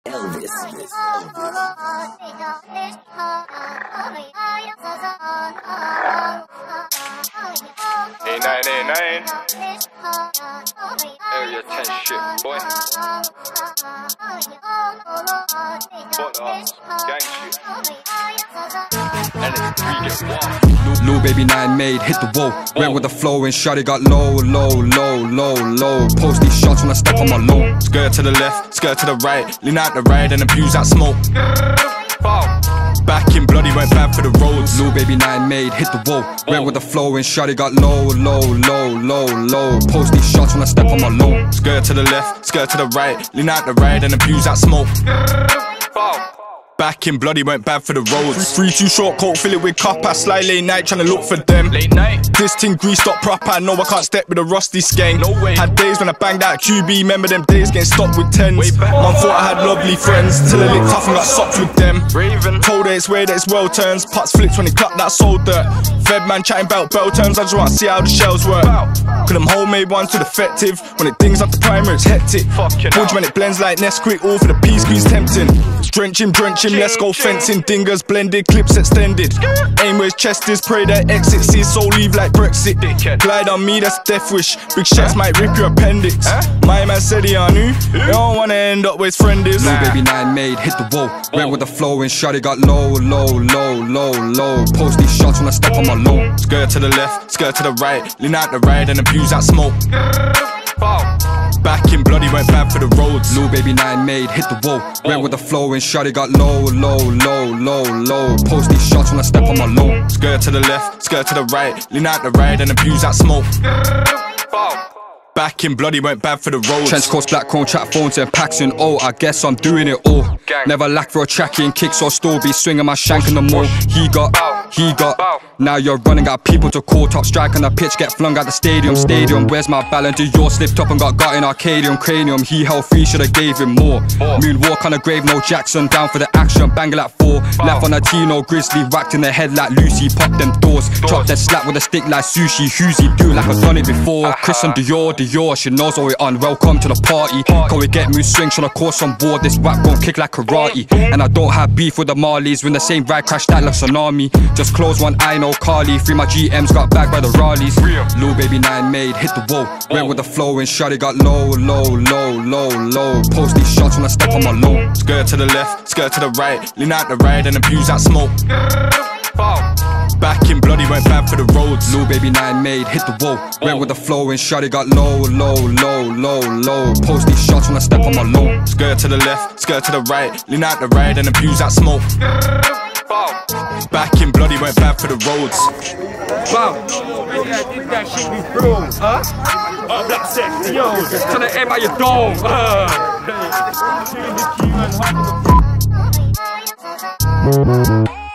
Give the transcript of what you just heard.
Elvis. A9, Area 10 shit, boy. Gang shit. And it's 3 get warm. Lil Baby 9 made, hit the wall. Went with the flow and shawty got low. Post these shots when I step on my low. Skirt to the left, skirt to the right. Lean out the ride and abuse that smoke. Back in bloody, went bad for the roads. Lil Baby 9 made, hit the wall. Went with the flow and shawty got low. Post these shots when I step on my low. Skirt to the left, skirt to the right. Lean out the ride and abuse that smoke. Back in bloody, went bad for the roads. 3-2 short coat, fill it with copper. Sly late night, tryna look for them. Late night. This thing greased up proper. I know I can't step with a rusty skank. No way. Had days when I banged out QB. Remember them days getting stopped with 10s. Way back. Man thought I had lovely friends till I licked tough and got socked with them. Raven. Told her it's weird that it's well turns. Putts flipped when he clapped that soul dirt. Fed man chatting about bell terms. I just wanna see how the shells work. Cause them homemade ones too defective. When it dings up the primer, it's hectic. Budge when it blends like Nesquik. All for the pea squeeze tempting. Drench him, let's go fencing. Dingers blended, clips extended. Aim where his chest is, pray that exit. See his soul leave like Brexit. Glide on me, that's death wish. Big shots might rip your appendix. My man said he knew. You don't wanna end up where his friend is. Lil Baby 9 made, hit the wall. Went with the flow and shawty got low. Post these shots when I step on my low. Skirt to the left, skirt to the right. Lean out the ride and abuse that smoke. Back in bloody, went bad for the roads. Lil Baby 9 made, hit the wall. Went with the flow and shawty got low. Post these shots when I step on my low. Skirt to the left, skirt to the right. Lean out the ride and abuse that smoke. Back in bloody, went bad for the roads. Trench coats, black chrome, chat phones and packs in. Oh, I guess I'm doing it all. Gang. Never lack for a trackie and kicks or still be swinging my shank in the mall. He got. Now you're running out people to call. Top strike on the pitch, get flung out the stadium. Where's my balance? Yours slipped up and got in Arcadium. Cranium, he held free, should've gave him more. Moonwalk on the grave, no Jackson. Down for the action, bang it like 4. Left on a Tino Grizzly, whacked in the head like Lucy. Pop them doors, drop that slap with a stick like sushi. Hughesy, do it like I've done it before. Chris and Dior, she knows what we on. Welcome to the party. Can we get mood swing, tryna course on board. This rap gon' kick like karate. And I don't have beef with the Marleys. When the same ride crash that like tsunami. Just close one eye, no Carly. 3 my GMs got bagged by the Raleighs. Lil Baby 9 made, hit the wall. Went with the flow and shawty got low. Post these shots when I step on my low. Skirt to the left, skirt to the right. Lean out the ride and abuse that smoke. Back in bloody, went bad for the roads. Lil Baby 9 made, hit the wall. Went with the flow and shawty got low. Post these shots when I step on my low. Skirt to the left, skirt to the right. Lean out the ride and abuse that smoke. Back in bloody, went bad for the roads. Wow, did that shit be through, huh? Black sex, yo, tryna aim at your dome,